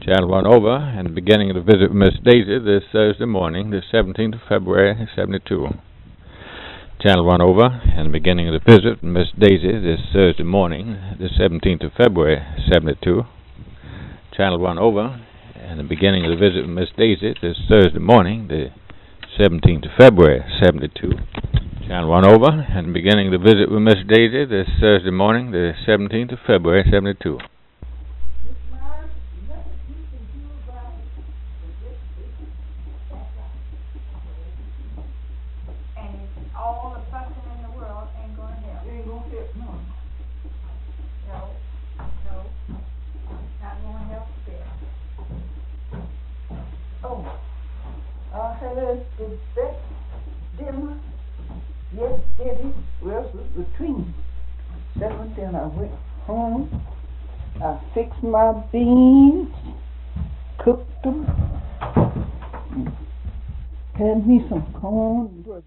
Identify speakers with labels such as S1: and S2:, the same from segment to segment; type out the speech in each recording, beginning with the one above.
S1: Channel 1 over, and the beginning of the visit with Miss Daisy this Thursday morning, the 17th of February, 72. Channel 1 over, and the beginning of the visit with Miss Daisy this Thursday morning, the 17th of February, 72. Channel 1 over, and the beginning of the visit with Miss Daisy this Thursday morning, the 17th of February, 72. Channel 1 over, and the beginning of the visit with Miss Daisy this Thursday morning, the 17th of February, 72.
S2: Heard the best dinner yesterday was between 7 and I went home. I fixed my beans, cooked them, had me some corn.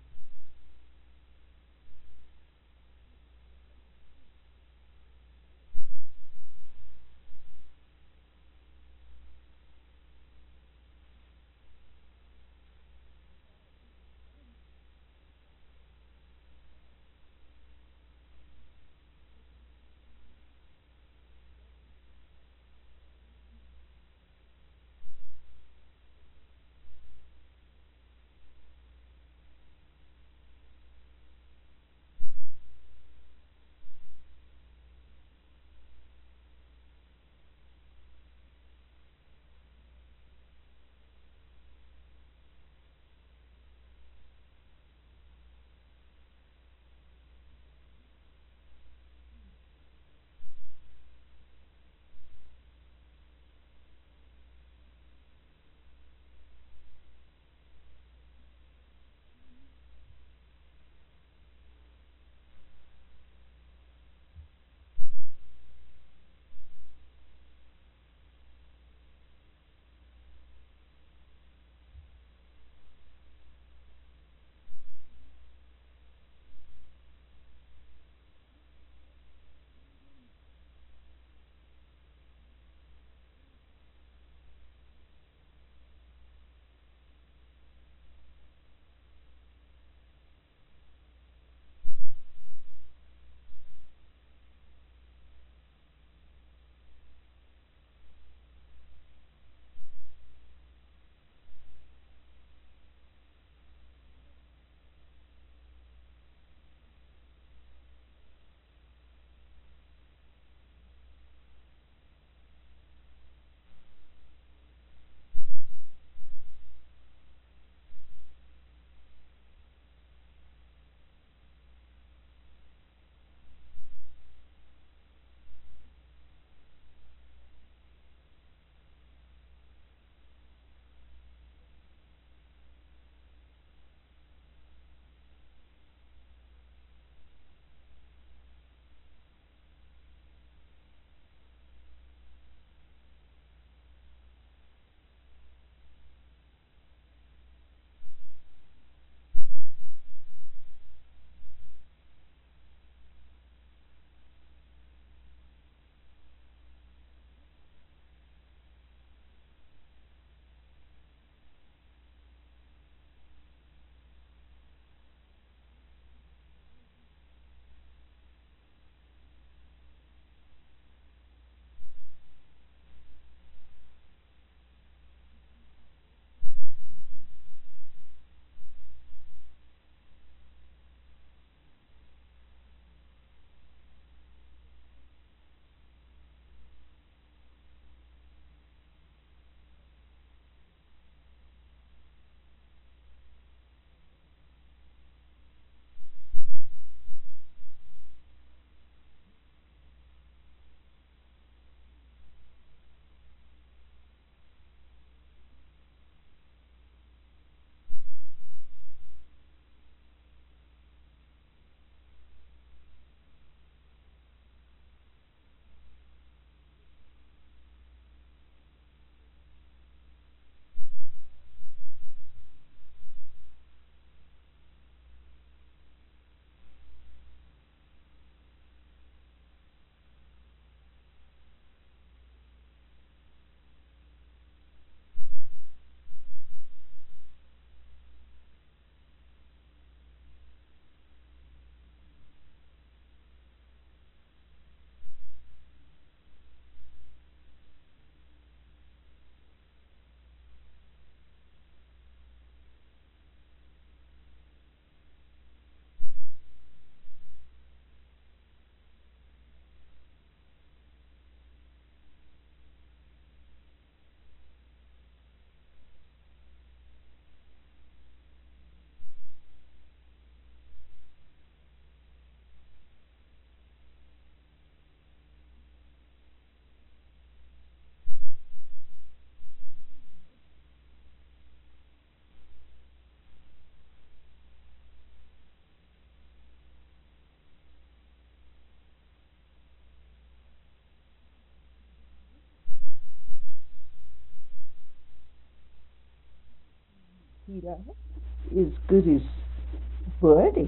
S2: Peter as good as Buddy.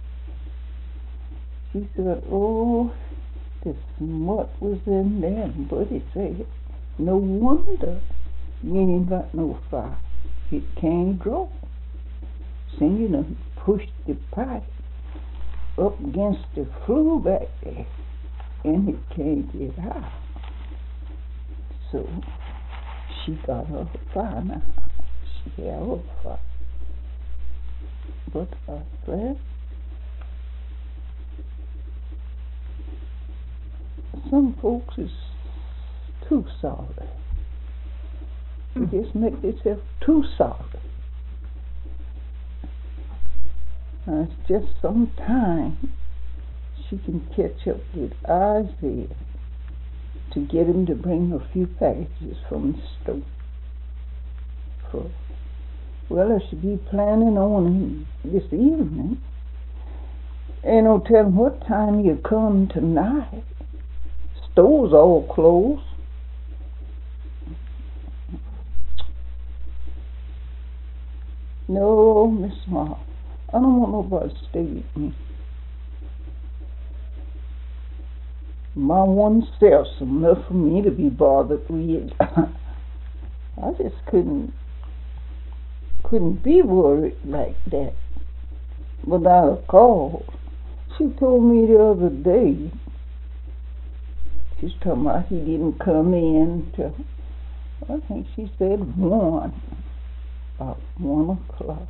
S2: She said, oh, the smut was in there. And Buddy said, no wonder you ain't got no fire. It can't grow. Then you done pushed the pipe up against the flue back there, and it can't get out. So she got her fire now. She had her fire. But I said, some folks is too solid. They just make themselves too solid. It's just some time she can catch up with Isaiah to get him to bring a few packages from the store. Well, I should be planning on him this evening. Ain't no telling what time you come tonight. Store's all closed. No, Miss Ma, I don't want nobody to stay with me. My one self's enough for me to be bothered with. I just couldn't be worried like that without a cause. She told me the other day, she's talking about he didn't come in till, I think she said about 1 o'clock.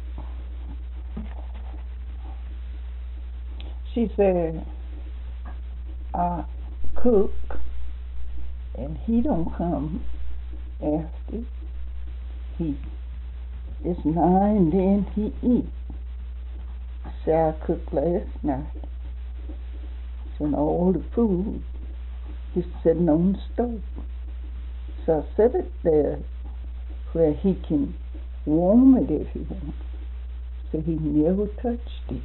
S2: She said, I cook and he don't come after it's 9, then he eat. I said, I cooked last night. And all the food is sitting on the stove. So I set it there where he can warm it if he wants. So he never touched it.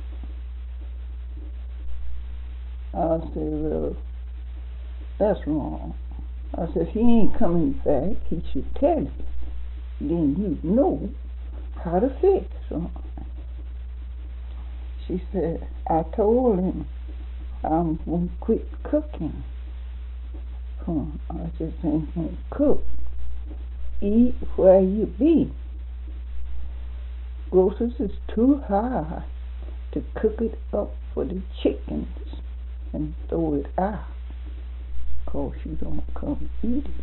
S2: I said, well, that's wrong. I said, if he ain't coming back, he should tell you. Then you'd know how to fix him. She said, I told him I'm going to quit cooking. I just ain't going to cook. Eat where you be. Groceries is too high to cook it up for the chickens and throw it out, 'cause you don't come eat it.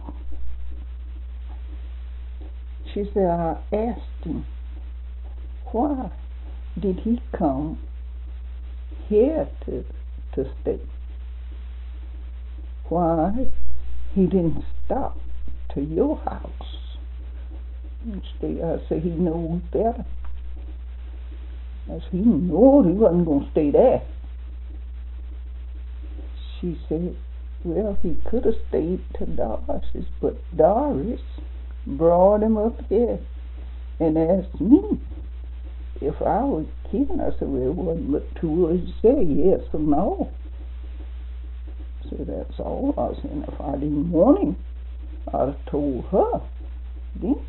S2: She said, I asked him, why did he come here to stay? Why he didn't stop to your house and stay? I said, he knows better. I said, he knew he wasn't going to stay there. She said, well, he could have stayed to Doris's, but Doris brought him up here and asked me if I was keeping. I said, well, it wasn't but 2 words to say, yes or no. So that's all. I said, if I didn't want him, I'd have told her then.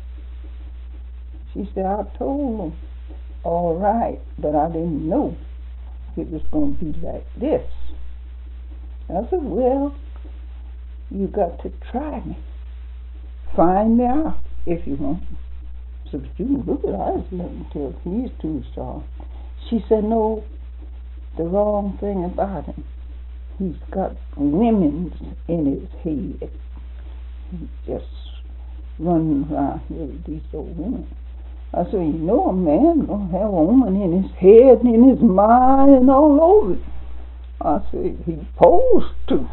S2: She said, I told him, all right, but I didn't know it was going to be like this. I said, well, you got to try me. Find me out if you want. So you can look at Iceland until he's too soft. She said, no, the wrong thing about him, he's got women's in his head. He's just running around here with these old women. I said, you know, a man gonna have a woman in his head and in his mind and all over it. I said, he supposed to.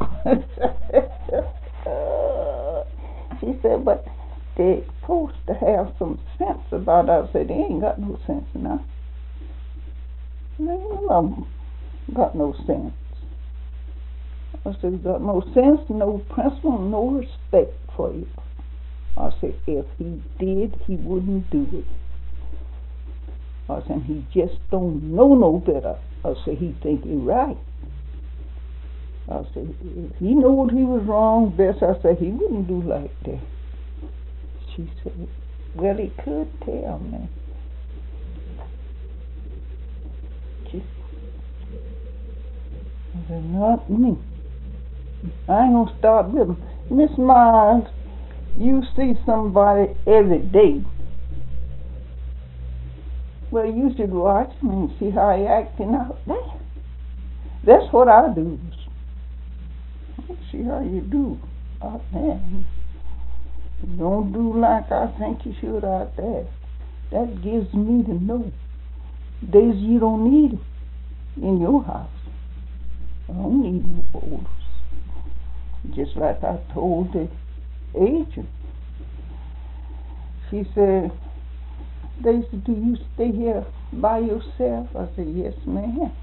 S2: She said, but they're supposed to have some sense about it. I said, they ain't got no sense now. None of them got no sense. I said, he got no sense, no principle, no respect for you. I said, if he did, he wouldn't do it. I said, he just don't know no better. I said, he think he right. I said, if he knowed he was wrong, best, I said, he wouldn't do like that. She said, Well, he could tell me. I said, not me. I ain't gonna start with him. Miss Miles, you see somebody every day. Well, you should watch him and see how he acting out there. That's what I do. See how you do out there. Don't do like I think you should out there. That gives me to know days you don't need him in your house. I don't need no boulders. Just like I told the agent. She said, Daisy, do you stay here by yourself? I said, yes, ma'am.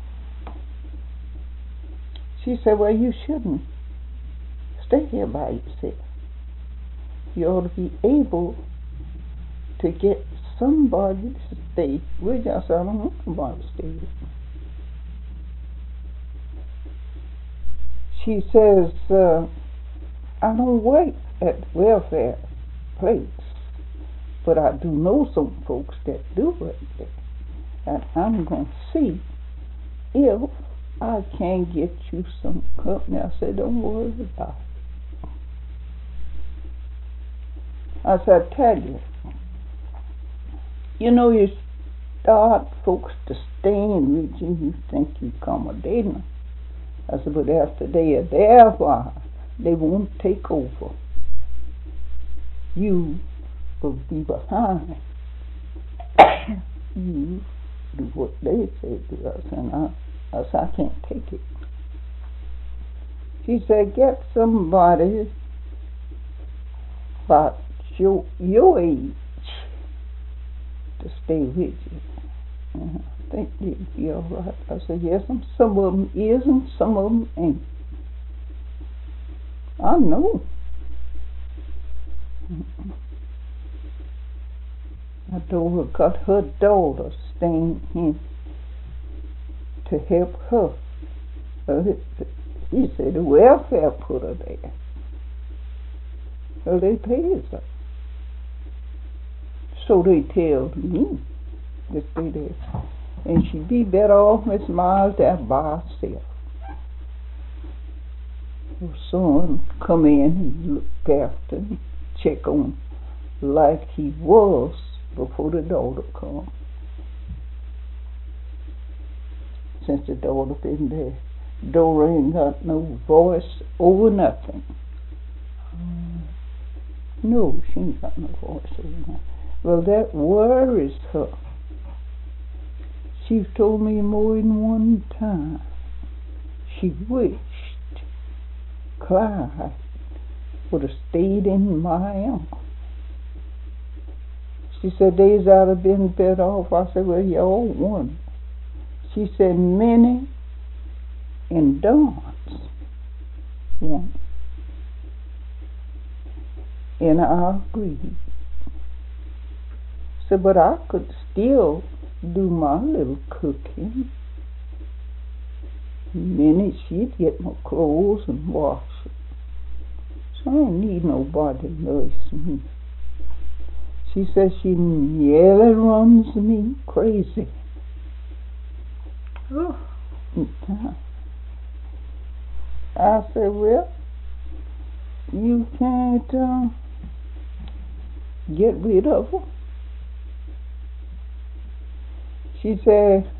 S2: She said, well, you shouldn't stay here by yourself. You ought to be able to get somebody to stay with you. I said, I don't want somebody to stay with me. She says, I don't work at the welfare place, but I do know some folks that do work there. And I'm going to see if I can get you some company. I said, don't worry about it. I said, I tell you, you start folks to stand with you, you think you accommodating them. I said, but after they are there a while, they won't take over. You will be behind. You do what they say to us, and I said, I can't take it. She said, get somebody about your age to stay with you. I think they'd be all right. I said, yes, and some of them is and some of them ain't. I know. I told her, got her daughter staying in to help her. He said the welfare put her there. So they pays her. So they tell me to stay there. And she'd be better off, Miss Miles, there by herself. Her son come in and look after and check on like he was before the daughter come. Since the daughter been there, Dora ain't got no voice over nothing. No, she ain't got no voice over nothing. Well, that worries her. She's told me more than one time she wished Clyde would have stayed in my arms. She said, days I'd have been better off. I said, well, y'all won. She said, Minnie and Don's won. And I agreed. So, but I could still do my little cooking. Minnie, she'd get my clothes and wash it. So I don't need nobody to nurse me. She says she nearly runs me crazy. Oh. I said, well, you can't get rid of her. She said,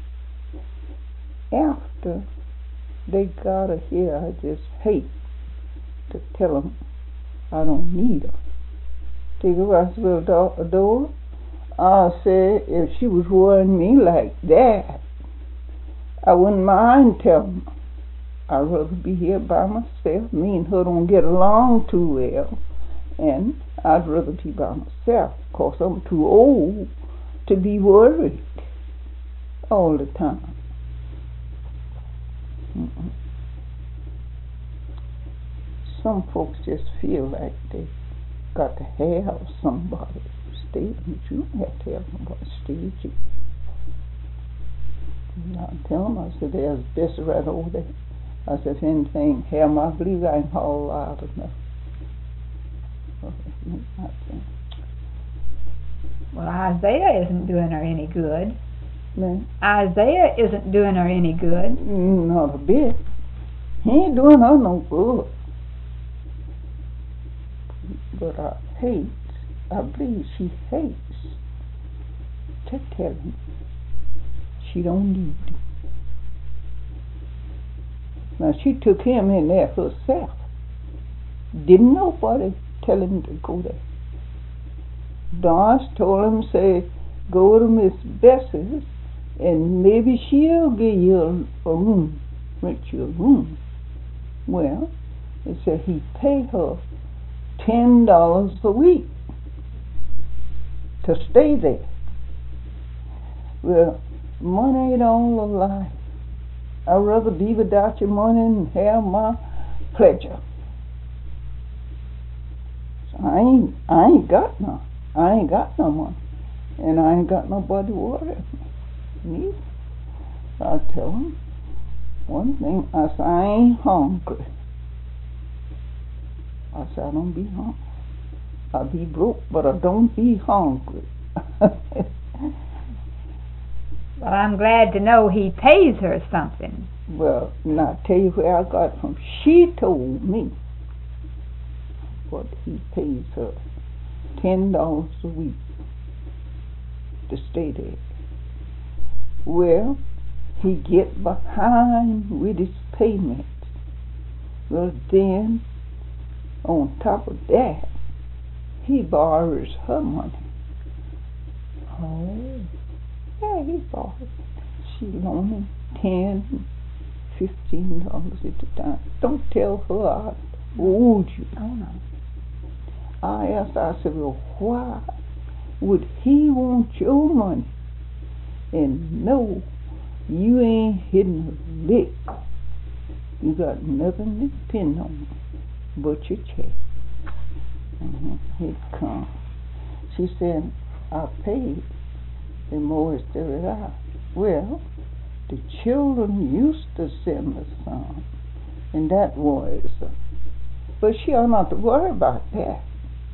S2: after they got her here, I just hate to tell them I don't need her. Take her. I said, well, Dora, I said, if she was worrying me like that, I wouldn't mind telling her. I'd rather be here by myself. Me and her don't get along too well, and I'd rather be by myself, because I'm too old to be worried all the time. Some folks just feel like they got to have somebody to stay with you. You don't have to have somebody to stay with you. And I tell them, I said, there's this right over there. I said, if anything, hell, I believe I can haul out enough.
S3: Well, Isaiah isn't doing her any good.
S2: Man,
S3: Isaiah isn't doing her any good.
S2: not a bit. He ain't doing her no good. But I believe she hates to tell him she don't need him. Now, she took him in there herself. Didn't nobody tell him to go there. Doris told him, say, go to Miss Bessie's and maybe she'll give you a room, rent you a room. Well, it said he paid her $10 a week to stay there. Well, money ain't all of life. I'd rather be without your money and have my pleasure. So I ain't got none. I ain't got no money, and I ain't got nobody to worry me. I tell him one thing. I say I ain't hungry. I say I don't be hungry. I be broke, but I don't be hungry.
S3: Well, I'm glad to know he pays her something.
S2: Well, now I tell you where I got it from. She told me what he pays her. $10 a week to stay there. Well, he get behind with his payments. Well, then, on top of that, he borrows her money.
S3: Oh.
S2: Yeah, he borrows. She loaned him $10, $15 at a time. Don't tell her I owed you.
S3: Oh, no.
S2: I asked, I said, well, why would he want your money and know you ain't hitting a lick? You got nothing to depend on but your check. He'd come. She said, I paid the Morris every hour. Well, the children used to send us some, and that was, but she ought not to worry about that.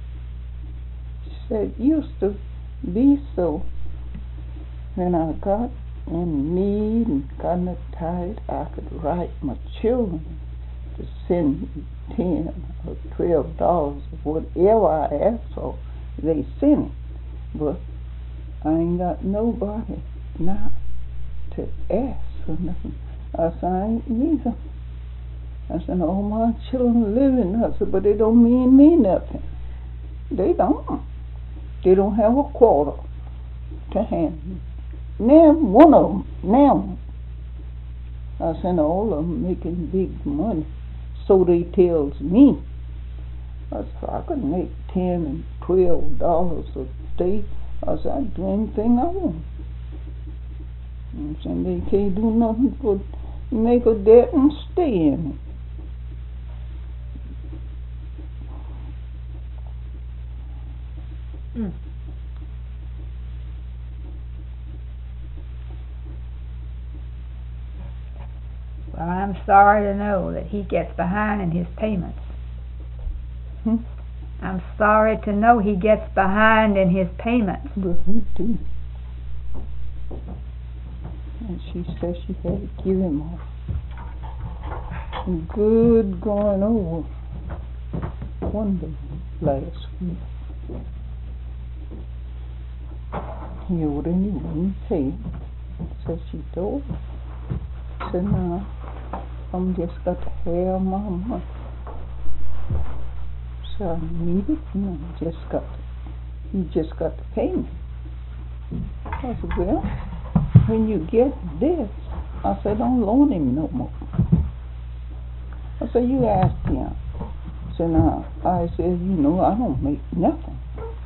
S2: Said used to be so. When I got in need and got in tight, I could write my children to send me $10 or $12 or whatever I asked for. They sent it, but I ain't got nobody now to ask for nothing. I said I ain't neither. I said all my children living. I said, but they don't mean me nothing. They don't. They don't have a quarter to hand me. Now one of them, now. I said all of them making big money, so they tells me. I said I could make $10 and $12 a day. I said I'd do anything I want. I said they can't do nothing but make a debt and stay in it.
S3: Well, I'm sorry to know that he gets behind in his payments. I'm sorry to know he gets behind in his payments.
S2: But he do. And she said she had to give him a good going over wonderful last week. He owed and he wouldn't pay. So she told him. Said, nah, I'm just got to have my money. So I need it, and you just got to pay me. I said, well, when you get this, I said, don't loan him no more. I said, you ask him. So now, I said, I don't make nothing.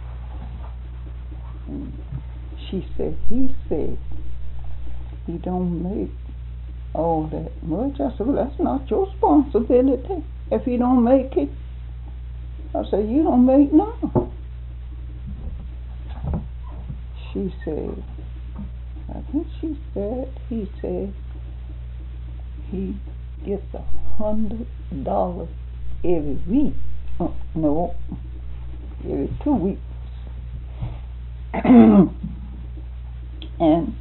S2: And she said, he said, he don't make all that much. I said, well, that's not your responsibility if he don't make it. I said, you don't make none. She said, I think she said, he said, he gets $100 every week. No, every 2 weeks. And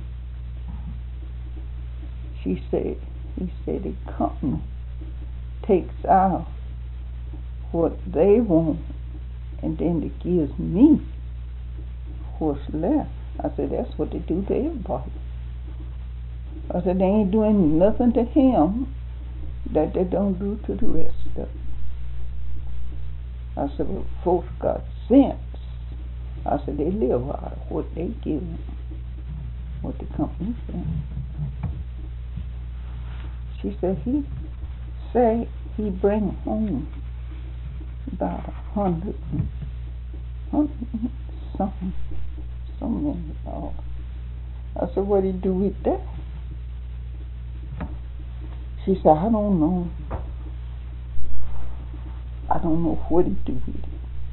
S2: he said the company takes out what they want and then it gives me what's left. I said, that's what they do to everybody. I said, they ain't doing nothing to him that they don't do to the rest of them. I said, well, folks got sense. I said, they live out of what they give them, what the company said. She said, he bring home about 100 something, so many dollars. I said, what do you do with that? She said, I don't know. I don't know what he do with it.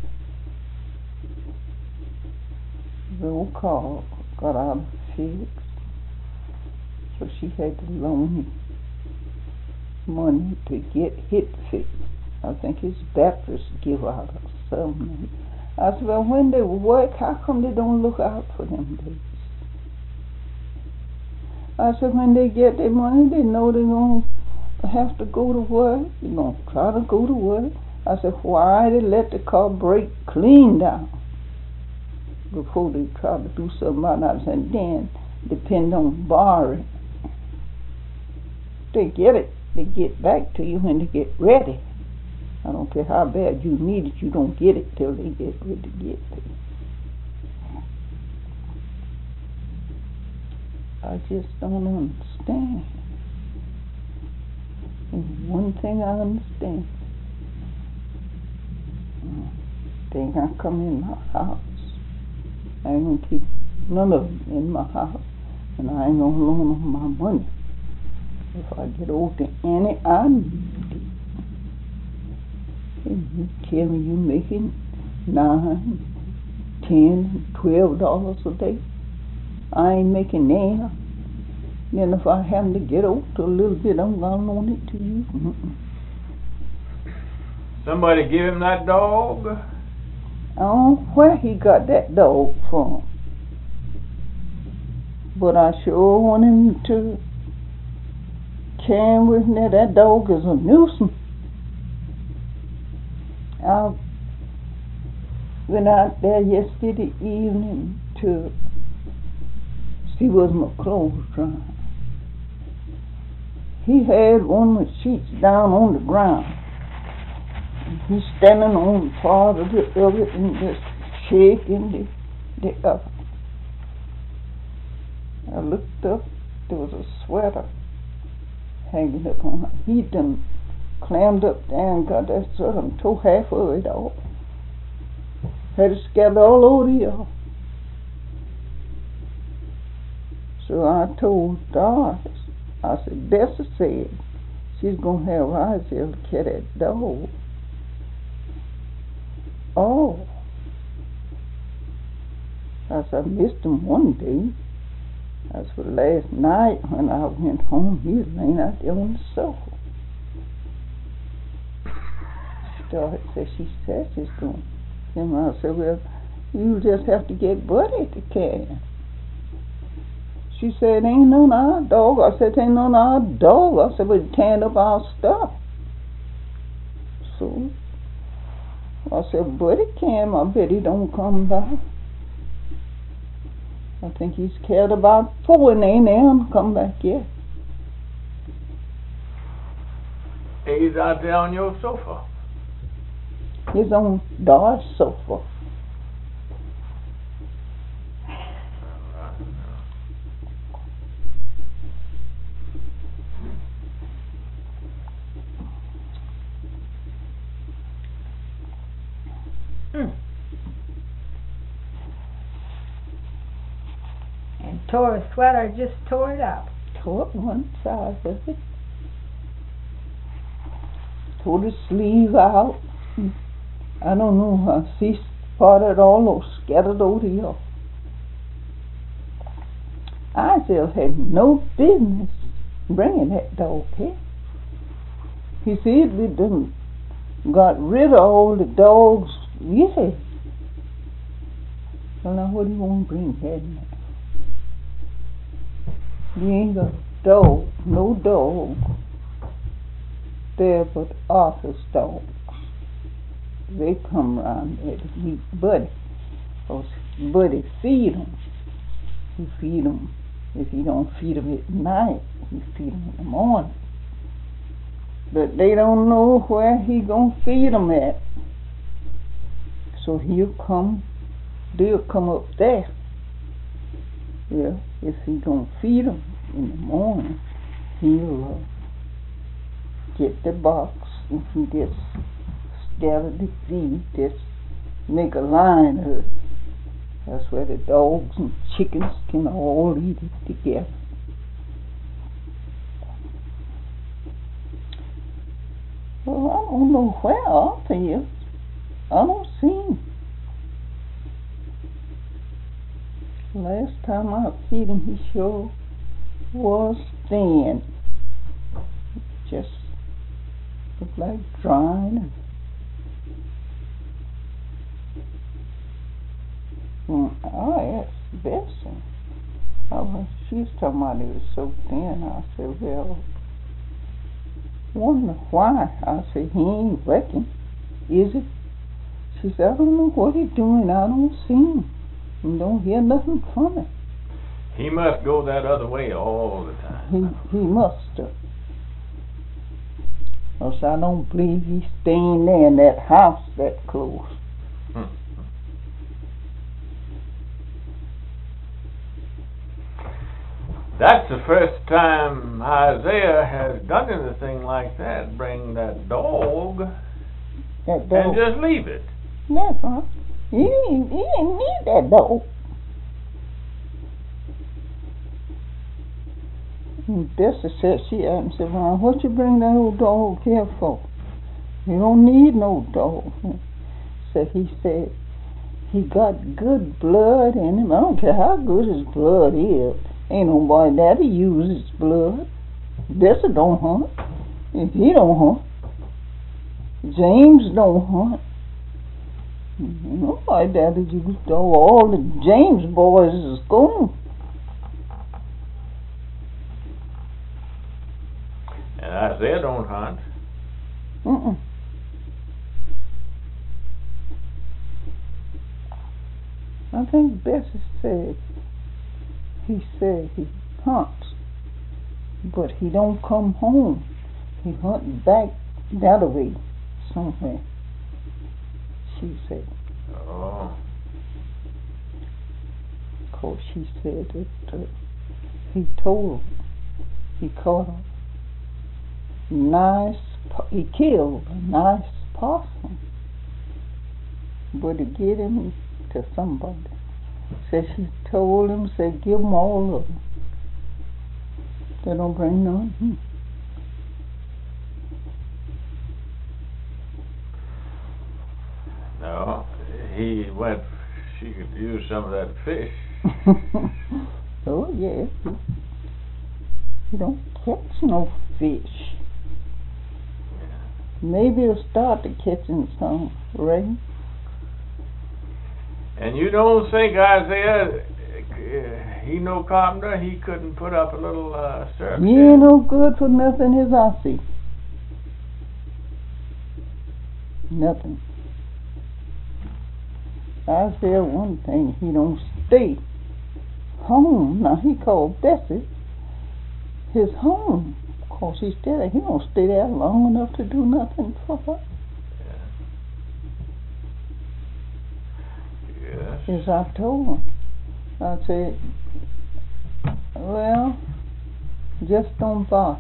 S2: The old car got out of fix, so she had to loan me money to get it fixed. I think it's Baptist give out or something. I said, well, when they work, how come they don't look out for them days? I said, when they get their money, they know they're going to have to go to work. They're going to try to go to work. I said, why they let the car break clean down before they try to do something about it, and then depend on borrowing. They get it. They get back to you when they get ready. I don't care how bad you need it, you don't get it till they get ready to get it. I just don't understand. And one thing I understand, they ain't gonna come in my house. I ain't gonna keep none of them in my house, and I ain't gonna loan them my money. If I get over to any, I need it. And you tell me you making $9, $10, $12 a day. I ain't making that. Then if I happen to get over to a little bit, I'm gonna loan it to you.
S1: Somebody give him that dog?
S2: I don't know where he got that dog from, but I sure want him to carry with me. That dog is a nuisance. I went out there yesterday evening to see was my clothes drying. He had one with sheets down on the ground. He's standing on part of it and just shaking the up. I looked up, there was a sweater hanging up on her. He done clammed up there and got that sweater and tore half of it off. Had it scattered all over the yard. So I told Doris, I said, Bessie said she's going to have Isaiah carry that dog. Oh. I said, I missed him one day. That's for last night when I went home. He was laying out there on the sofa. Doris said, she says she's going to him. I said, well, you just have to get Buddy to carry him. She said, ain't none of our dog. I said, ain't none of our dog. I said, we're tearing up our stuff. So I said, Buddy came. I bet he don't come by. I think he's carried about 4 and ain't there come back yet.
S1: He's out there on your sofa.
S2: He's on Doris' sofa.
S3: And tore a sweater, just tore it up.
S2: Tore up one side of it. Tore the sleeve out. I don't know how. See part of it all or scattered over here. Isaiah had no business bringing that dog here. He said we done got rid of all the dogs. Yes. So now what do you want to bring here now? You ain't got dog, no dog there but Arthur's dogs. They come around there to meet Buddy. 'Cause Buddy feed them. He feed them. If he don't feed them at night, he feed them in the morning. But they don't know where he gonna feed them at. So they'll come up there. Yeah, if he gonna feed them in the morning, he'll get the box and he just scatter the feed, just make a line of it. That's where the dogs and chickens can all eat it together. Well, I don't know where Arthur is. I don't see him. Last time I seen him, he sure was thin. Just looked like drying. I asked Bessie. She was talking about he was so thin. I said, well, wonder why. I said, he ain't working, is it? She said, I don't know what he's doing. I don't see him. And don't hear nothing from him.
S1: He must go that other way all the time.
S2: He must have. Else I don't believe he's staying there in that house that close.
S1: That's the first time Isaiah has done anything like that. Bring that dog and just leave it.
S2: That's right. He didn't need that dog. And Bessie said, she asked him, said, well, what you bring that old dog here for? You don't need no dog. He said he got good blood in him. I don't care how good his blood is. Ain't nobody that uses blood. Bessie don't hunt. He don't hunt. James don't hunt. Nobody that uses dog. All the James boys is gone.
S1: And Isaiah don't hunt.
S2: I think Bessie said he hunts, but he don't come home. He hunts back that way somewhere, she said.
S1: Oh.
S2: 'Cause she said that he told him he caught he killed a nice possum, but to get him to somebody. Said she told him, said give them all of them. They don't bring none.
S1: No, she could use some of that fish.
S2: Oh yes, he don't catch no fish. Maybe he'll start to catching some, Ray.
S1: And you don't think Isaiah, he no carpenter, he couldn't put up a little syrup?
S2: He ain't no good for nothing as I see. Nothing. Isaiah, one thing, he don't stay home. Now he called Bessie his home. 'Cause he don't stay there long enough to do nothing for her.
S1: Yes.
S2: As I told him, I said, well, just don't bother.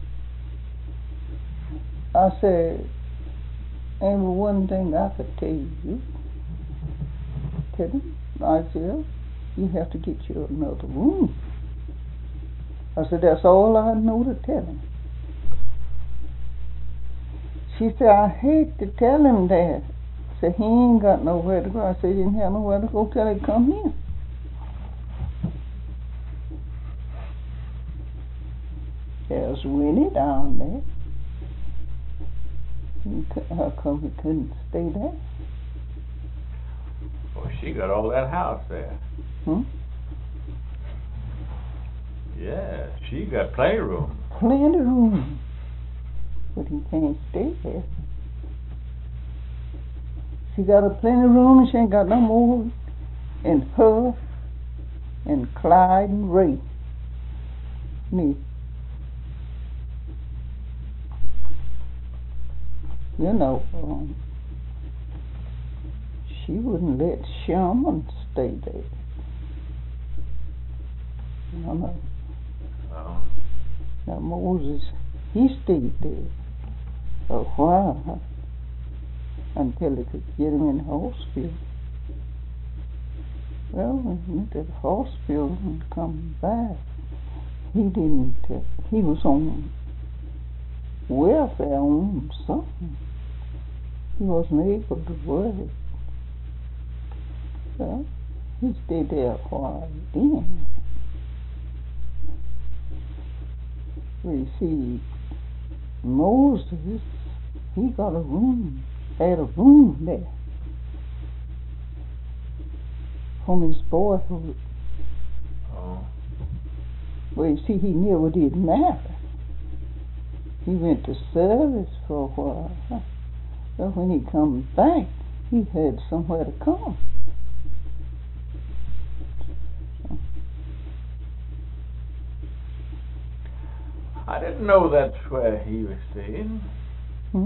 S2: I said, ain't one thing I could tell you. Tell him, I said, you have to get you another room. I said, that's all I know to tell him. She said, I hate to tell him that. Said he ain't got nowhere to go. I said he didn't have nowhere to go till he come here. There's Winnie down there. How come he couldn't stay there?
S1: Well, she got all that house there.
S2: Hmm?
S1: Yeah, she got plenty of room.
S2: Plenty of room. But he can't stay there. She got a plenty of room and she ain't got no more than her and Clyde and Ray. Me. You know, she wouldn't let Sherman stay there. No.
S1: Oh.
S2: Now Moses, he stayed there a while until they could get him in the hospital. Well, when he went to the hospital and come back, he didn't, he was on welfare on something. He wasn't able to work. Well, he stayed there a while then. Well, you see, Moses, he got a room, had a room there from his boyhood.
S1: Oh.
S2: Well, you see, he never did marry. He went to service for a while. But when he come back, he had somewhere to come.
S1: I didn't know that's where he was staying.
S2: Hmm?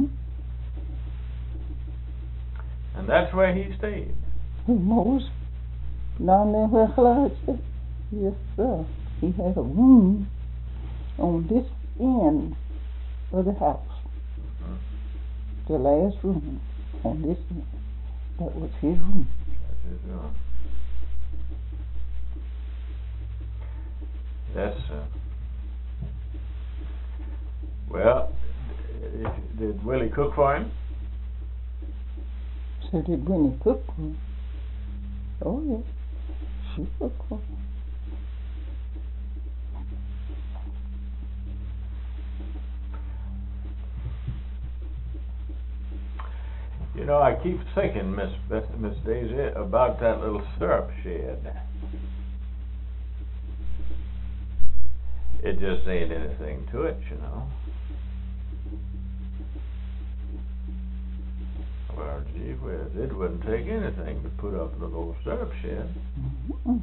S1: And that's where he stayed.
S2: Moses, down there where Clyde said, yes, sir. He had a room on this end of the house. The last room on this end. That was his room.
S1: That's his room. That's, well, did Willie cook for him?
S2: So did Winnie cook for him? Oh, yeah. She cooked for him.
S1: You know, I keep thinking, Miss Daisy, about that little syrup shed. It just ain't anything to it, you know. Well, gee whiz, it wouldn't take anything to put up a little old syrup shed.
S2: Mm-hmm.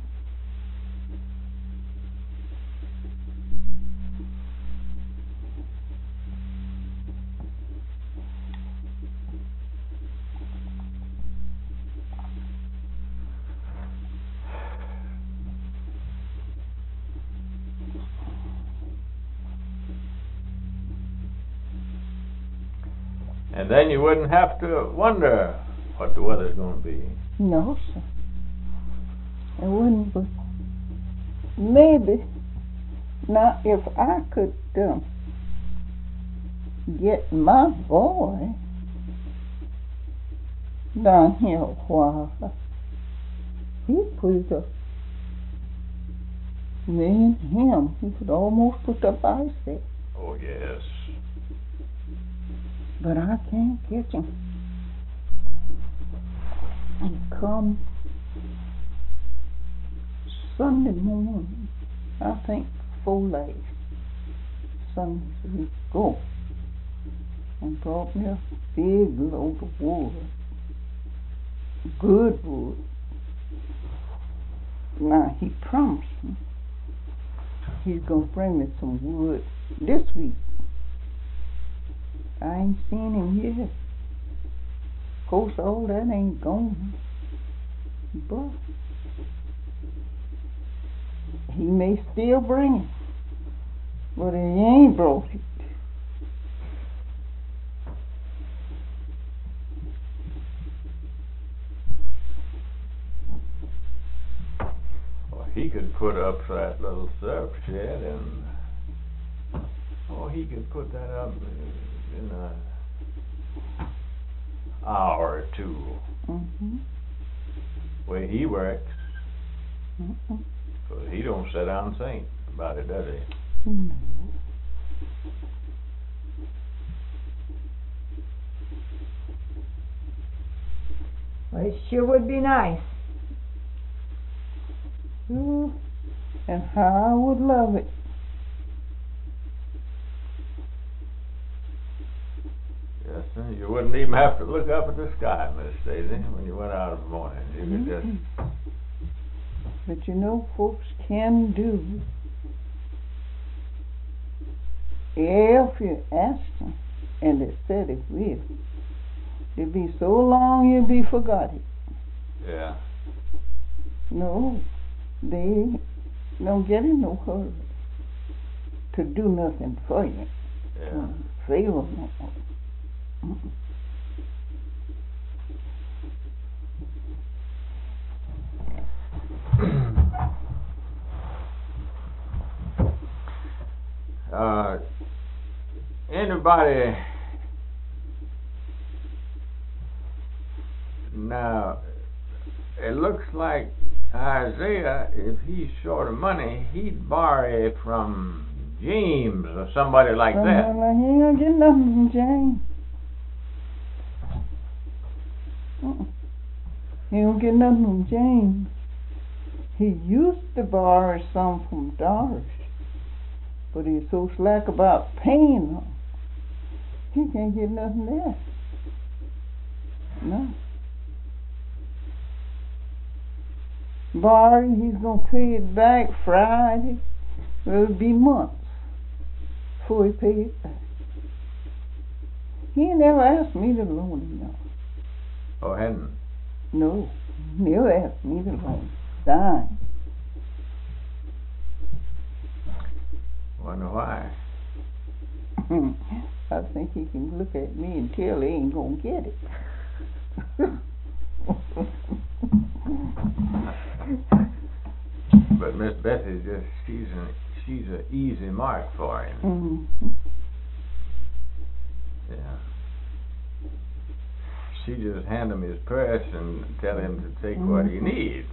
S1: And then you wouldn't have to wonder what the weather's going to be.
S2: No, sir. I wouldn't, but maybe, now if I could get my boy down here a while, he'd put it up. Me and him, he could almost put up ice there.
S1: Oh, yes.
S2: But I can't catch him. And come Sunday morning, I think before last Sunday, he go and brought me a big load of wood, good wood. Now he promised me he's gonna bring me some wood this week. I ain't seen him yet. Of course, all that ain't gone, but he may still bring it, but he ain't brought it.
S1: Well, he could put up that little syrup shed and he could put that up in an hour or two.
S2: Mm-hmm.
S1: Way he works.
S2: Mm-hmm.
S1: So he don't sit down and think about it, does he?
S2: No.
S3: Well, it sure would be nice
S2: Ooh, and how I would love it.
S1: Yes, sir. You wouldn't even have to look up at the sky, Miss Daisy, when you went out in the morning. You could just...
S2: But you know, folks can do if you ask them, and they said it will. It'll be so long you'll be forgotten.
S1: Yeah.
S2: No, they don't get in no hurry to do nothing for you.
S1: Yeah.
S2: Favor no.
S1: Anybody now? It looks like Isaiah, if he's short of money, he'd borrow it from James or somebody like that.
S2: He ain't gonna get nothing from James. He don't get nothing from James. He used to borrow some from Doris, but he's so slack about paying her, he can't get nothing there. No. Borrow, he's gonna pay it back Friday. Well, it'll be months before he pays it back. He ain't never asked me to loan him now.
S1: Oh, hadn't?
S2: No, never asked me to loan. Dime.
S1: Wonder why.
S2: I think he can look at me and tell he ain't gonna get it.
S1: But Miss Bessie she's an easy mark for him.
S2: Mm-hmm.
S1: Yeah. She just hand him his purse and tell him to take what he needs.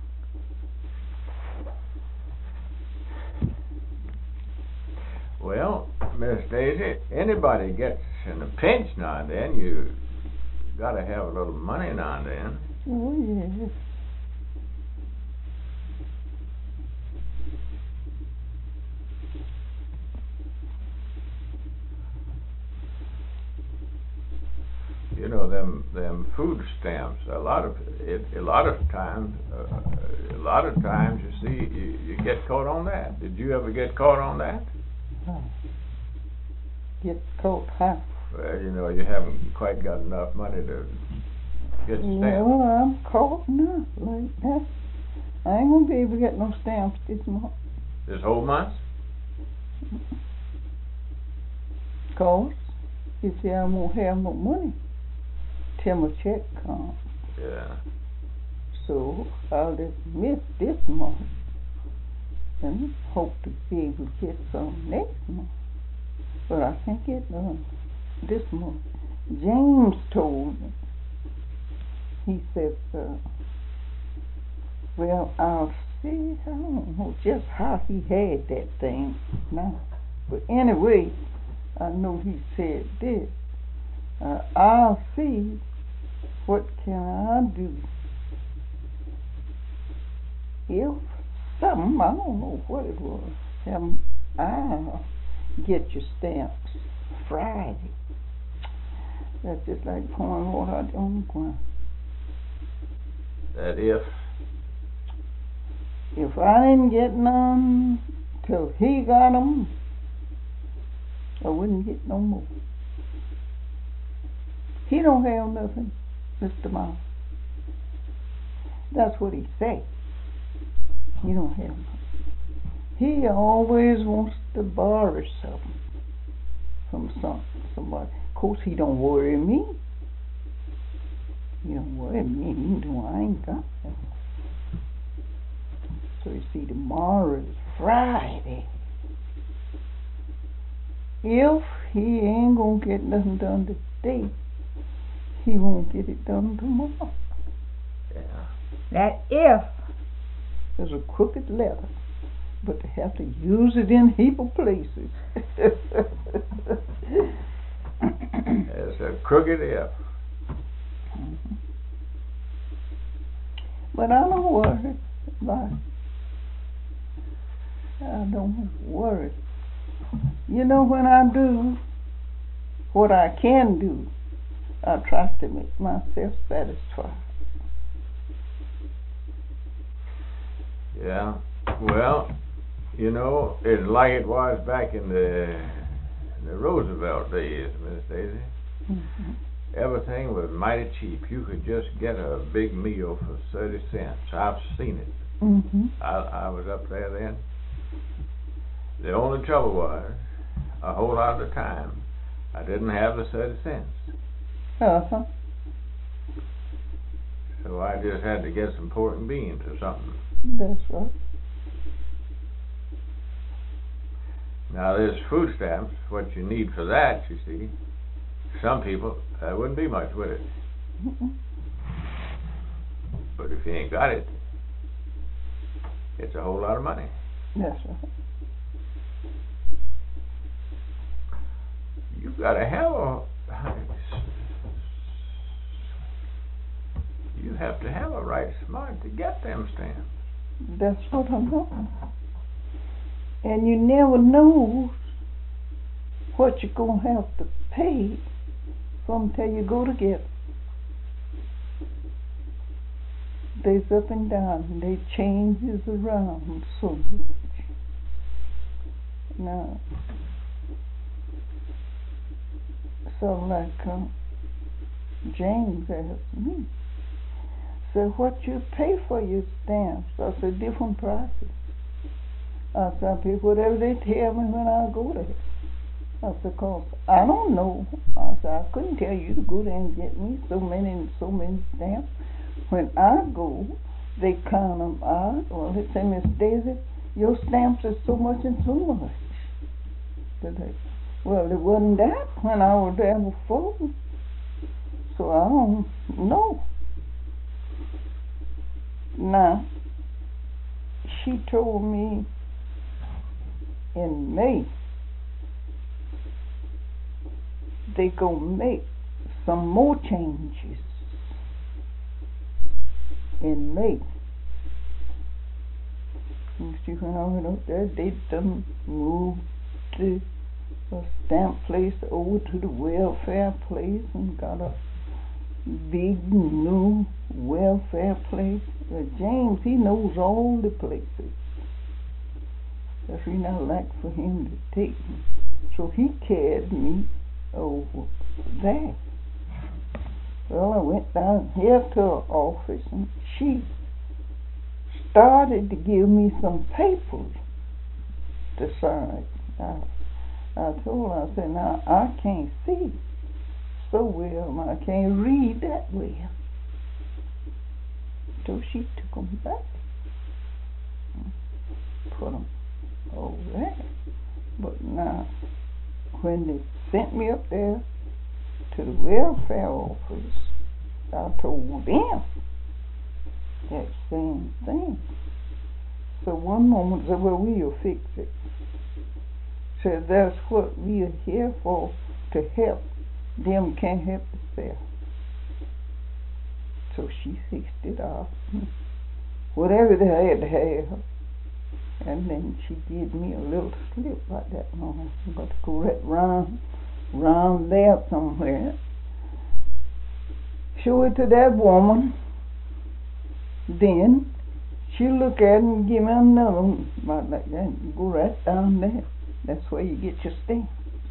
S1: Well, Miss Daisy, anybody gets in a pinch now and then. You gotta have a little money now and then.
S2: Oh, yes.
S1: You know, them food stamps. A lot of times you see you get caught on that. Did you ever get caught on that?
S2: Get caught, huh?
S1: Well, you know, you haven't quite got enough money to get stamps.
S2: No, I'm caught now like that. I ain't gonna be able to get no stamps this month.
S1: This whole month?
S2: 'Cause you see, I won't have no money till my check comes.
S1: Yeah.
S2: So I'll just miss this month and hope to be able to get some next month. But I can't get none this month. James told me. He said, well, I'll see. I don't know just how he had that thing now. But anyway, I know he said this. I'll see what can I do. If something, I don't know what it was, I'll get your stamps Friday. That's just like pouring water out on the ground.
S1: That
S2: if I didn't get none till he got 'em, I wouldn't get no more. He don't have nothing, Mr. Miles. That's what he said. He don't have nothing. He always wants to borrow something from somebody. Of course, he don't worry me. He don't worry me. He know I ain't got that. So you see, tomorrow is Friday. If he ain't gonna get nothing done today, he won't get it done tomorrow.
S1: Yeah.
S3: That if.
S2: There's a crooked letter, but they have to use it in a heap of places.
S1: It's a crooked if.
S2: But I don't worry about it. I don't worry. You know, when I do what I can do, I try to make myself satisfied.
S1: Yeah, well, you know, it's like it was back in the Roosevelt days, Miss Daisy.
S2: Mm-hmm.
S1: Everything was mighty cheap. You could just get a big meal for 30 cents. I've seen it.
S2: Mm-hmm.
S1: I was up there then. The only trouble was, a whole lot of the time, I didn't have the 30 cents.
S2: Uh-huh.
S1: So I just had to get some pork and beans or something.
S2: That's right.
S1: Now there's food stamps, what you need for that, you see. Some people, there wouldn't be much with it.
S2: Mm-mm.
S1: But if you ain't got it, it's a whole lot of money.
S2: That's right.
S1: You gotta have you have to have a right smart to get them stamps.
S2: That's what I know. And you never know what you're going to have to pay from till you go to get it. They's up and down, and they changes around so much. Now, so like James asked me, said, what you pay for your stamps? I said, different prices. I said, I pay whatever they tell me when I go there. I said, cause I don't know. I said, I couldn't tell you to go there and get me so many and so many stamps. When I go, they count them out. Well, they say, Miss Daisy, your stamps are so much and so much. Well, it wasn't that when I was there before. So I don't know. Now, she told me in May they gonna make some more changes in May. You see, when I went up there, they done moved the stamp place over to the welfare place and got a big new welfare place. James, he knows all the places. That's the reason I like for him to take me. So he carried me over there. Well, I went down here to her office and she started to give me some papers to sign. I told her, I said, now I can't see so well, I can't read that well. So she took them back, put them over there. But now, when they sent me up there to the welfare office, I told them that same thing. So one moment I said, well, we'll fix it. Said, that's what we are here for, to help. Them can't help themselves. So she fixed it up. Whatever they had to have. And then she gave me a little slip like that. No, I got to go right round there somewhere. Show it to that woman. Then she'll look at it and give me another one about like that. And go right down there. That's where you get your stamp.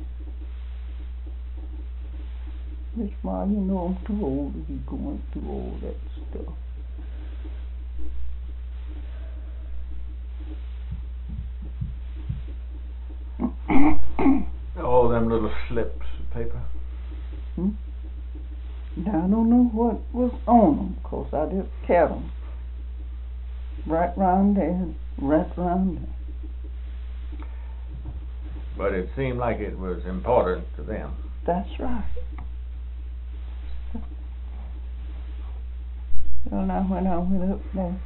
S2: Miss Ma, you know I'm too old to be going through all that stuff.
S1: All them little slips of paper.
S2: Now, I don't know what was on them, 'cause I just kept them. Right round there, right round there.
S1: But it seemed like it was important to them.
S2: That's right. Well, now when I went up there,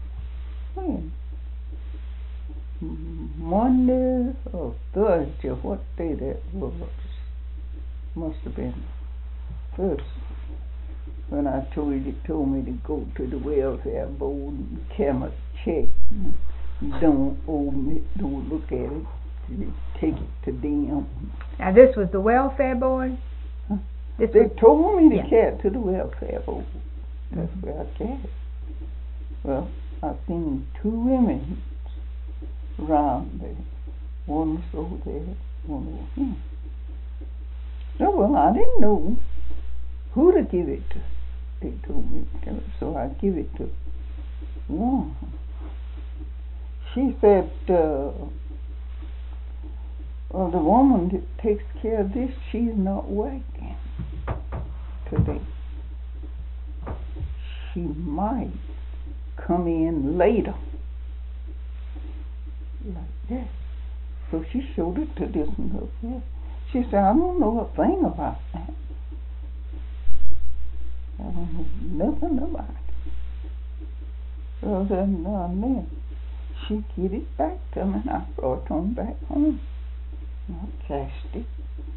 S2: Monday or Thursday, what day that was, must have been first, when I told me to go to the welfare board and carry my check. Don't look at it. You take it to them.
S3: Now this was the welfare board?
S2: Huh?
S3: This
S2: They
S3: was,
S2: told me to
S3: yeah.
S2: carry it to the welfare board. That's where I carried it. Well, I seen two women around there. One was over there, one over here. So, well, I didn't know who to give it to. They told me to, so I give it to one. She said, the woman that takes care of this, she's not working today. She might come in later. Like that. So she showed it to this one up here. She said, I don't know a thing about that. I don't know nothing about it. So then she gave it back to me, and I brought it on back home. And I cashed it.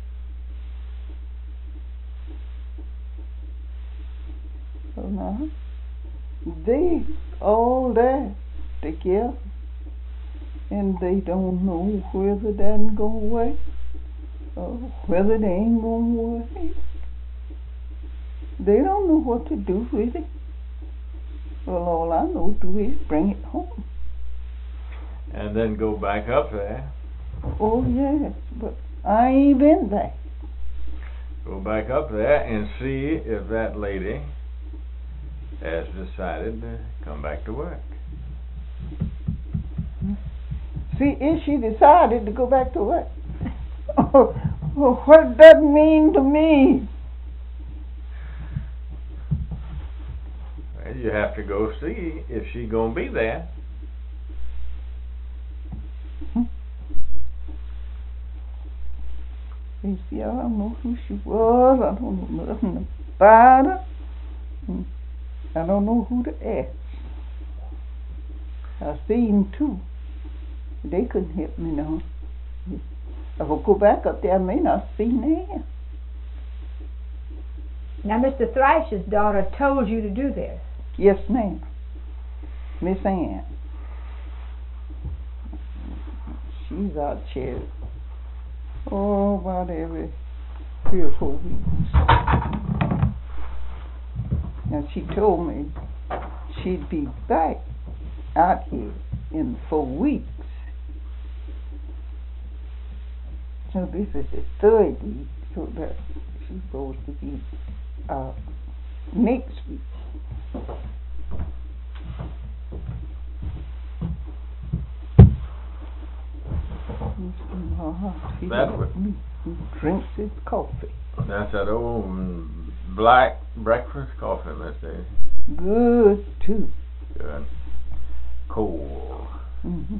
S2: So now, they all there together, and they don't know whether that's gonna work or whether they ain't gonna work. They don't know what to do with it. Well, all I know to do is bring it home.
S1: And then go back up there.
S2: Oh yes, but I ain't been there.
S1: Go back up there and see if that lady has decided to come back to work.
S2: See, if she decided to go back to work, what does that mean to me?
S1: Well, you have to go see if she's gonna be there.
S2: You see, I don't know who she was. I don't know nothing about her. I don't know who to ask. I seen two. They couldn't help me now. If I go back up there, I may not see them.
S3: now Mr. Thrasher's daughter told you to do this.
S2: Yes, ma'am. Miss Ann. She's out here. Oh, about every 3 or 4 weeks. Now she told me she'd be back out here in 4 weeks. So this is the 3rd week, so that she's supposed to be next week. He drinks his coffee.
S1: That's that old black breakfast coffee, Miss Daisy.
S2: Good too.
S1: Good. Cold.
S2: Mm-hmm.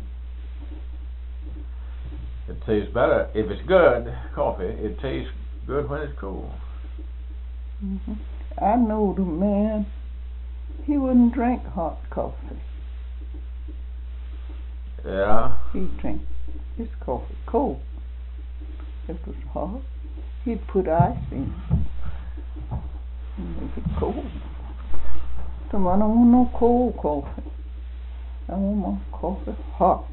S1: It tastes better if it's good coffee. It tastes good when it's cold.
S2: Mm-hmm. I know the man. He wouldn't drink hot coffee.
S1: Yeah.
S2: He'd drink his coffee cold. If it was hot, he'd put ice in it and make it cold. So I don't want no cold coffee. I want my coffee hot.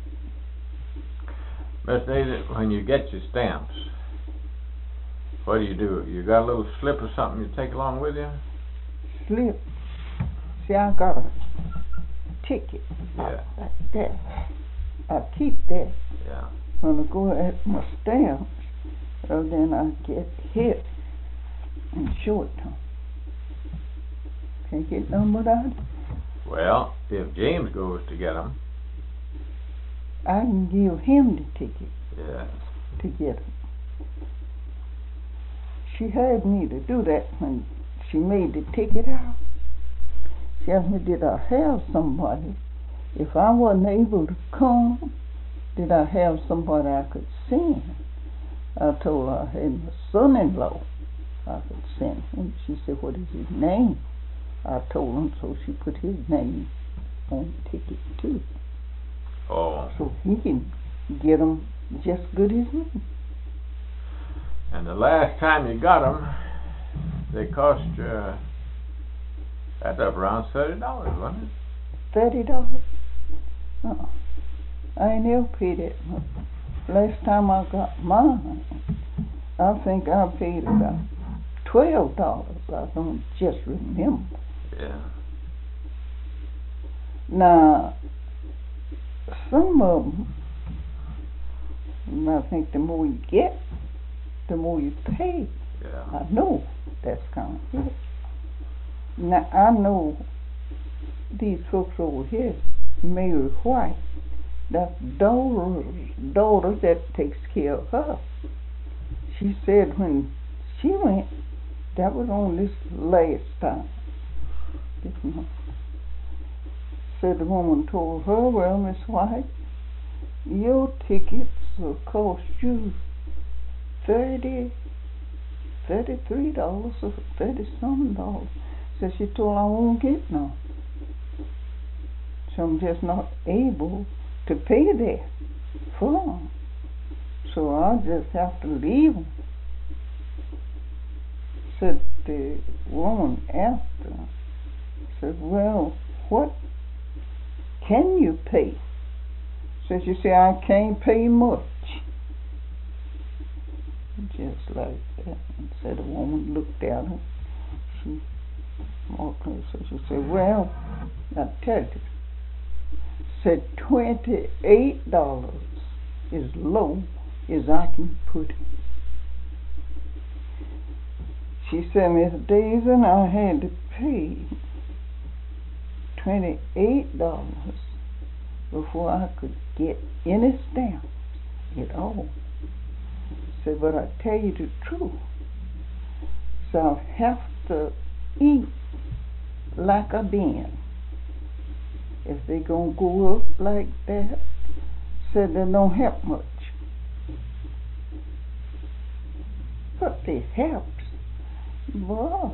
S1: Miss Daisy, when you get your stamps, what do? You got a little slip or something you take along with you?
S2: Slip. See, I got a ticket.
S1: Yeah.
S2: Like that. I keep that.
S1: Yeah.
S2: When I go at my stamps, then I get hit and show it to them. Can't get none but I.
S1: Well, if James goes to get them.
S2: I can give him the ticket.
S1: Yeah.
S2: To get them. She had me to do that when she made the ticket out. She asked me, did I have somebody? If I wasn't able to come, did I have somebody I could send? I told her I had my son-in-law I could send him. She said, what is his name? I told him, so she put his name on the ticket too.
S1: Oh.
S2: So he can get them just good as me.
S1: And the last time you got them, they cost you, that's up around $30, wasn't it?
S2: $30? I ain't never paid that much. Last time I got mine, I think I paid about $12. I don't just remember.
S1: Yeah.
S2: Now, some of them, I think the more you get, the more you pay.
S1: Yeah.
S2: I know that's kind of it. Now, I know these folks over here, Mary White, that's daughter that takes care of her. She said when she went, that was on this last time. This month. Said the woman told her, well, Miss White, your tickets will cost you $33 or $30-something. So she told I won't get none. So I'm just not able to pay that for them. So I'll just have to leave them. Said the woman asked her, said, well, what can you pay? Said, you say, I can't pay much. Just like that. And said the woman looked at her. She walked her. So she said, well, I tell you. Said $28 is low as I can put it. She said, Miss Daisy, I had to pay $28 before I could get any stamp at all. Said, but I tell you the truth. So I'll have to eat like a bin. If they gonna go up like that, said they don't help much. But they helps. But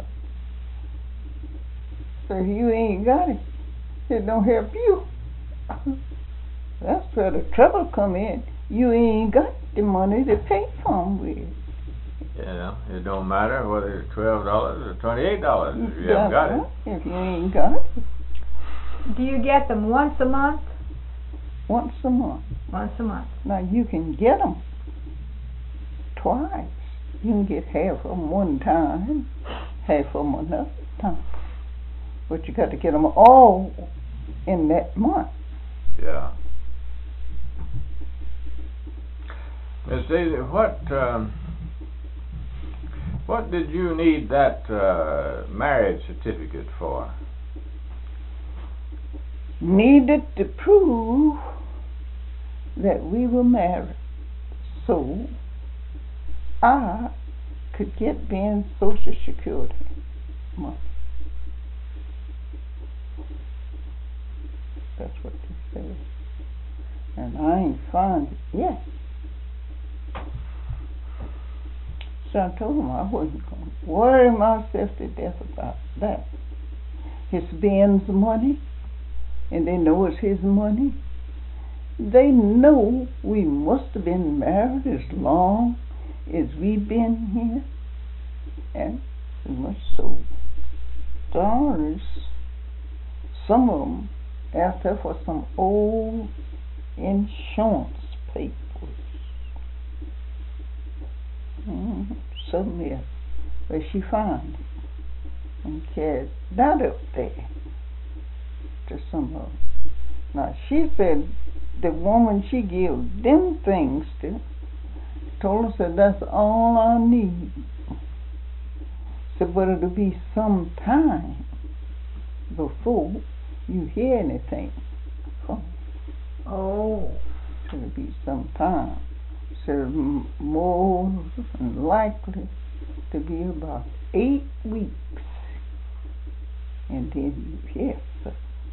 S2: if you ain't got it, it don't help you. That's where the trouble come in. You ain't got the money to pay for them with.
S1: Yeah, it don't matter whether it's $12 or $28 if you haven't got it.
S2: If you ain't got it.
S3: Do you get them once a month?
S2: Once a month.
S3: Once a month.
S2: Now you can get them twice. You can get half of them one time, half of them another time. But you got to get them all in that month.
S1: Yeah. Miss Daisy, what did you need that marriage certificate for?
S2: Needed to prove that we were married, so I could get Ben's Social Security money. That's what they said. And I ain't found it yet. So I told him I wasn't going to worry myself to death about that. It's Ben's money, and they know it's his money. They know we must have been married as long as we've been here, and so much so. Dollars, some of them asked her for some old insurance papers. Somewhere where she found it and carried that up there to some of them. Now she said the woman she gave them things to told us that that's all I need. So, but it'll be some time before you hear anything from me.
S3: Oh.
S2: It'll be some time. So more than likely to be about 8 weeks. And then you hear so.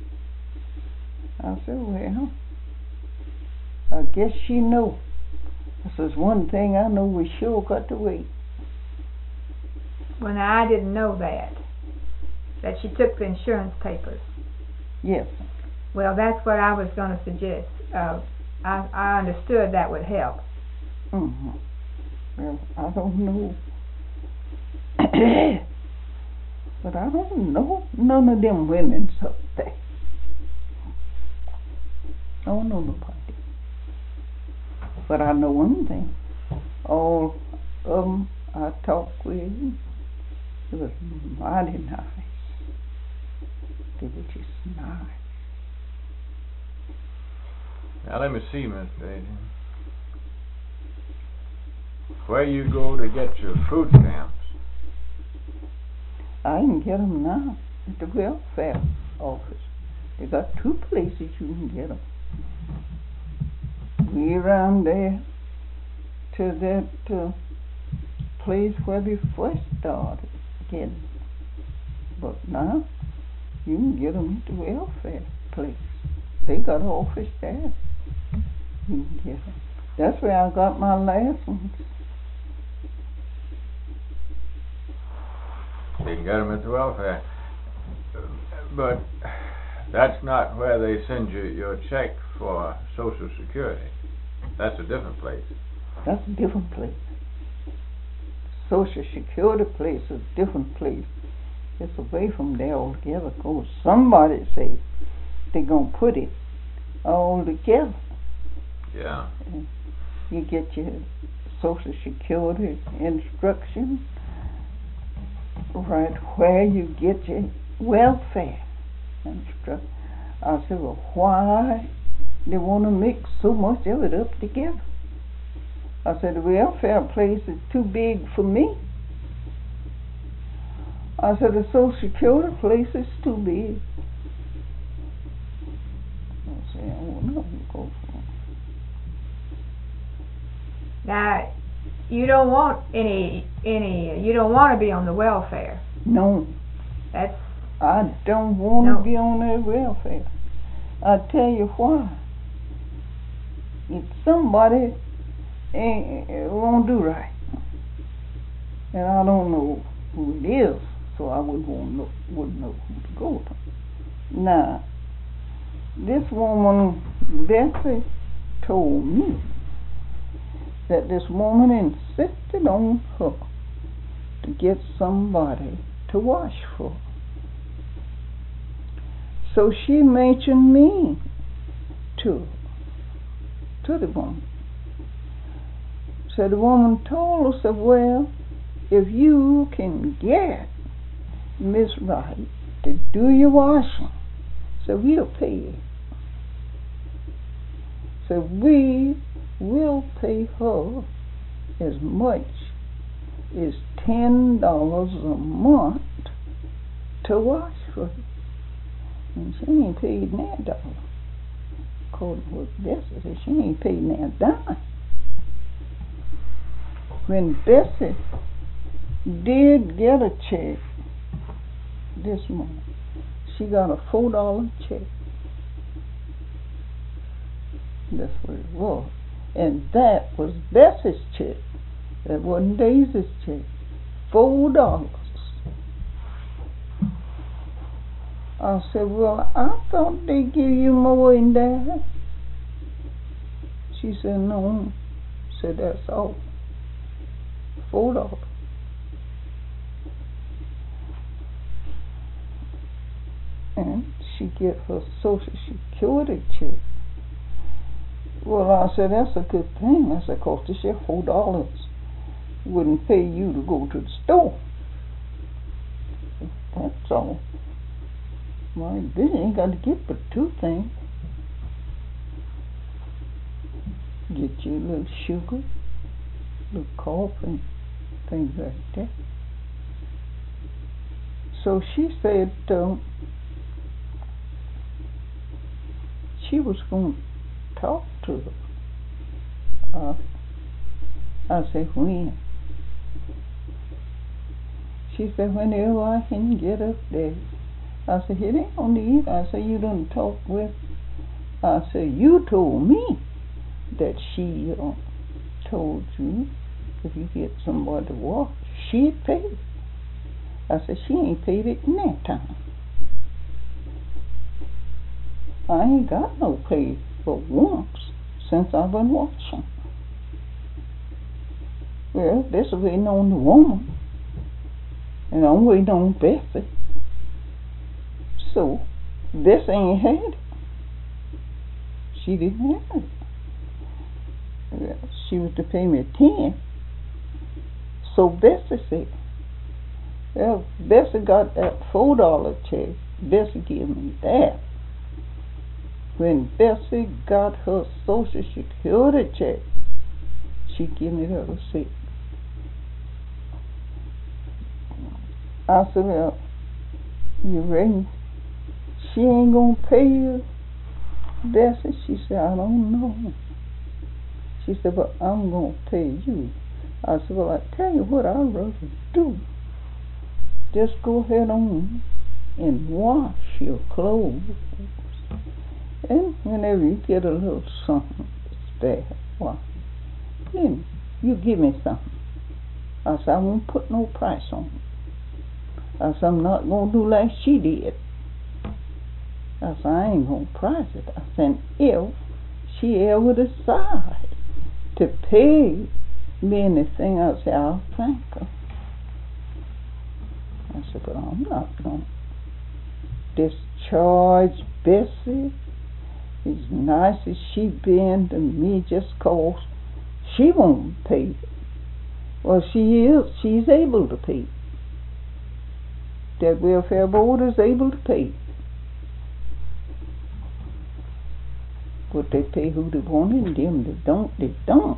S2: I said, well, I guess she know. This is one thing I know we sure got to wait.
S3: Well, now I didn't know that she took the insurance papers.
S2: Yes.
S3: Well, that's what I was going to suggest. I understood that would help.
S2: Mm-hmm. Well, I don't know. But I don't know none of them women's up there. I don't know nobody. but I know one thing. All of them I talked with, it was mighty nice. They were just nice.
S1: Now let me see, Miss Daisy. Where you go to get your food stamps?
S2: I can get them now at the welfare office. They got two places you can get them. We around there to that place where we first started getting them. But now you can get them at the welfare place. They got an office there. You can get them. That's where I got my last ones.
S1: You can get them at the welfare. But that's not where they send you your check for Social Security. That's a different place.
S2: That's a different place. Social Security place is a different place. It's away from there altogether. Cause somebody say they gonna put it all together.
S1: Yeah.
S2: And you get your Social Security instructions right where you get your welfare instructions. I said, well, why they want to mix so much of it up together? I said, the welfare place is too big for me. I said, the Social Security place is too big. I said, I don't know who to go for.
S3: Now, you don't want you don't want to be on the welfare.
S2: No.
S3: That's...
S2: I don't want to be on that welfare. I tell you why. If somebody won't do right, and I don't know who it is, so I wouldn't know who to go to. Now, this woman, Betsy, told me that this woman insisted on her to get somebody to wash for her. So she mentioned me to the woman. So the woman told us that, well, if you can get Miss Wright to do your washing, so we'll pay you. So we will pay her as much as $10 a month to wash for her. And she ain't paid that dollar. According to what Bessie said, she ain't paid that dime. When Bessie did get a check this month, she got a $4 check. That's what it was. And that was Bessie's check. That wasn't Daisy's check. $4. I said, well, I thought they give you more than that. She said, no. I said, that's all. $4. And she get her Social Security check. Well, I said, that's a good thing. I said, 'cause this here $4 wouldn't pay you to go to the store. That's all. My business ain't got to get but two things. Get you a little sugar, a little coffee, things like that. So she said she was going to talk to her. I said, when? She said, whenever I can get up there. I said, it ain't no need. I said, you done talk with. I said, you told me that she told you if you get somebody to walk, she'd pay it. I said, she ain't paid it in that time. I ain't got no pay but once since I've been watching. Well, this is waiting on the woman, and I'm waiting on Bessie. So, this ain't had it. She didn't have it. Well, she was to pay me 10. So Bessie said, well, Bessie got that $4 check. Bessie gave me that. When Bessie got her Social Security check, she gave me the receipt. I said, well, you reckon she ain't gonna pay you, Bessie? She said, I don't know. She said, but I'm gonna pay you. I said, well, I tell you what I'd rather do. Just go ahead on and wash your clothes. And whenever you get a little something spare, why, then you give me something. I said, I won't put no price on it. I said, I'm not going to do like she did. I said, I ain't going to price it. I said, if she ever decide to pay me anything, I said, I'll thank her. I said, but I'm not going to discharge Bessie, as nice as she been to me, just 'cause she won't pay. Well, she's able to pay. That welfare board is able to pay. But they pay who they want, and them that don't, they don't.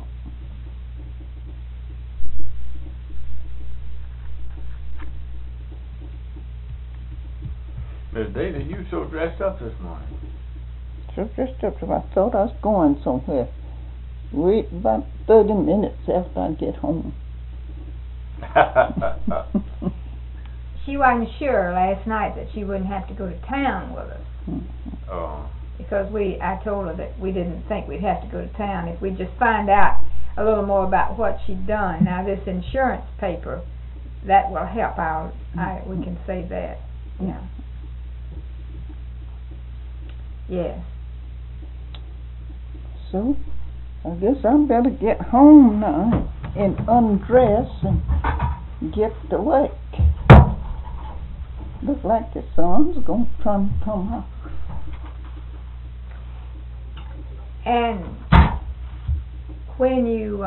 S1: Miss Daisy, you so dressed up this morning.
S2: So just after I thought I was going somewhere. Wait about 30 minutes after I get home.
S3: She wasn't sure last night that she wouldn't have to go to town with us.
S1: Oh.
S3: Because I told her that we didn't think we'd have to go to town if we'd just find out a little more about what she'd done. Now this insurance paper, that will help out. We can say that. Yeah. Yes.
S2: So, I guess I better get home now and undress and get to work. Looks like the sun's going to come out.
S3: And when you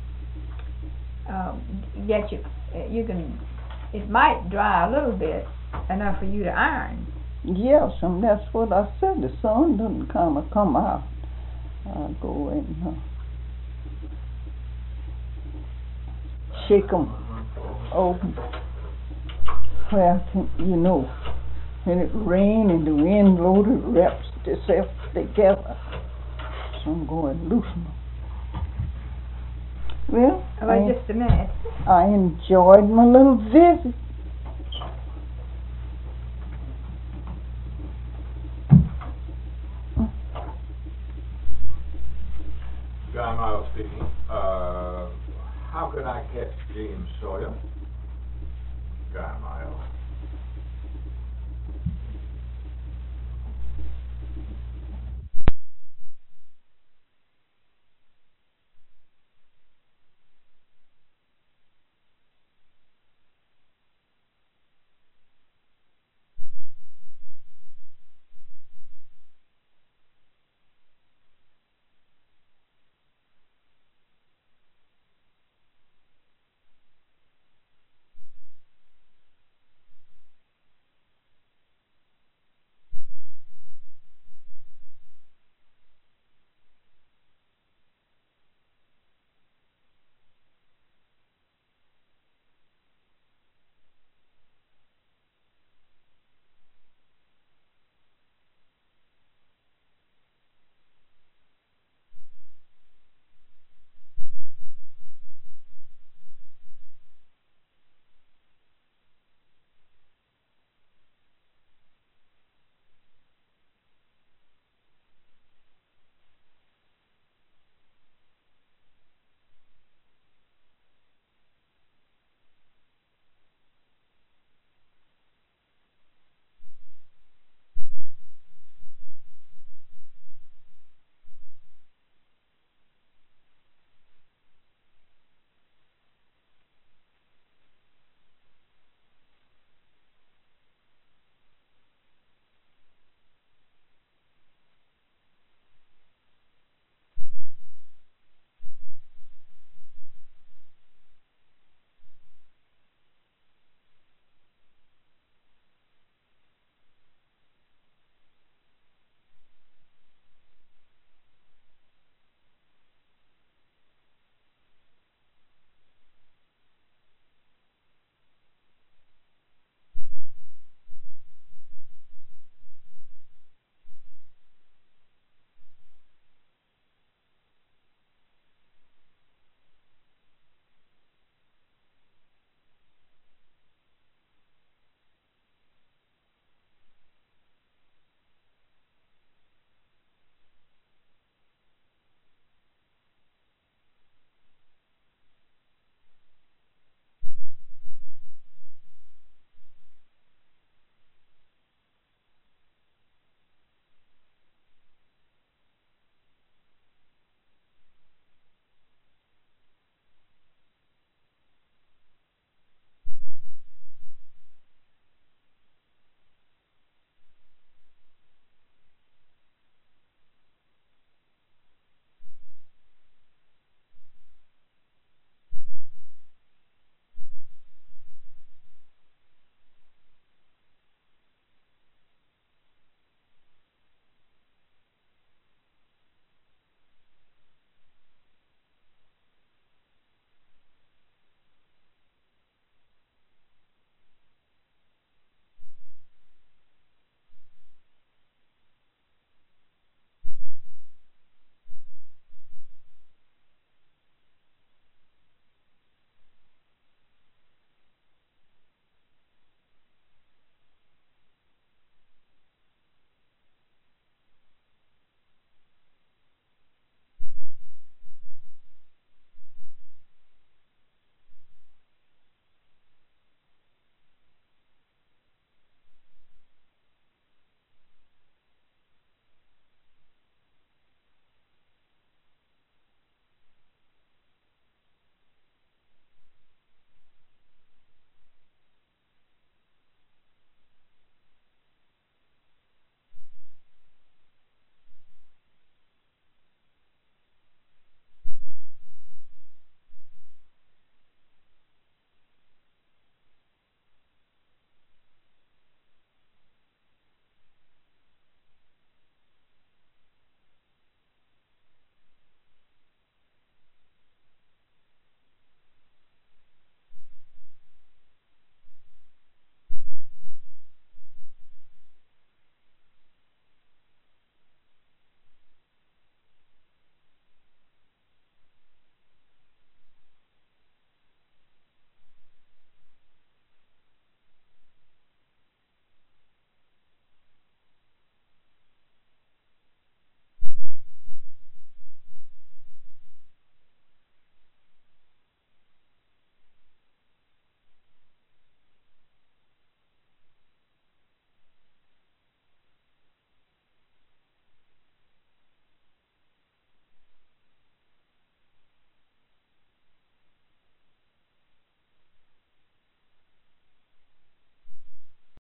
S3: get you can, it might dry a little bit, enough for you to iron.
S2: Yes, and that's what I said. The sun doesn't kind of come out. I'll go and shake them open. Well, you know, when it rains and the wind blows, it wraps itself together. So I'm going to loosen them. Well,
S3: just a minute.
S2: I enjoyed my little visit.
S1: John Miles speaking. How could I catch James Sawyer? John Miles.